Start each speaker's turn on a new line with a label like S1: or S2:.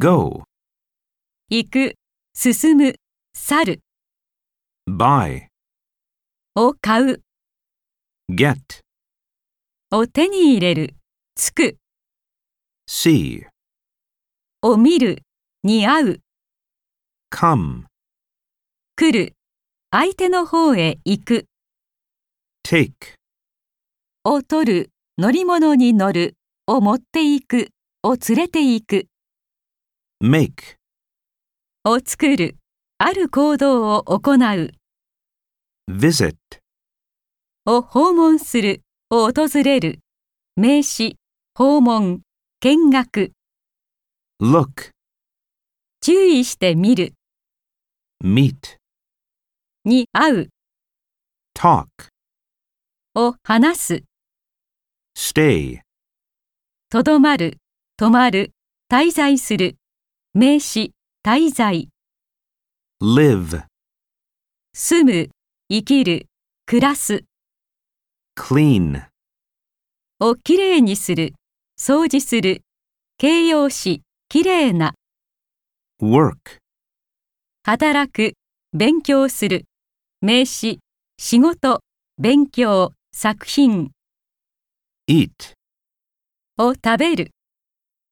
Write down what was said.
S1: go,
S2: 行く、進む、去る。
S1: buy,
S2: を買う。
S1: get,
S2: を手に入れる、つく。
S1: see,
S2: を見る、に会う。
S1: come,
S2: 来る、相手の方へ行く。
S1: take,
S2: を取る、乗り物に乗る、を持って行く、を連れて行く。
S1: make,
S2: を作る、ある行動を行う。
S1: visit,
S2: を訪問する、を訪れる。名詞、訪問、見学。
S1: look,
S2: 注意して見る。
S1: meet,
S2: に会う。
S1: talk,
S2: を話す。
S1: stay,
S2: とどまる、泊まる、滞在する。名詞、滞在。
S1: live,
S2: 住む、生きる、暮らす。
S1: clean,
S2: をきれいにする、掃除する。形容詞、きれいな。
S1: work,
S2: 働く、勉強する。名詞、仕事、勉強、作品。
S1: eat,
S2: を食べる。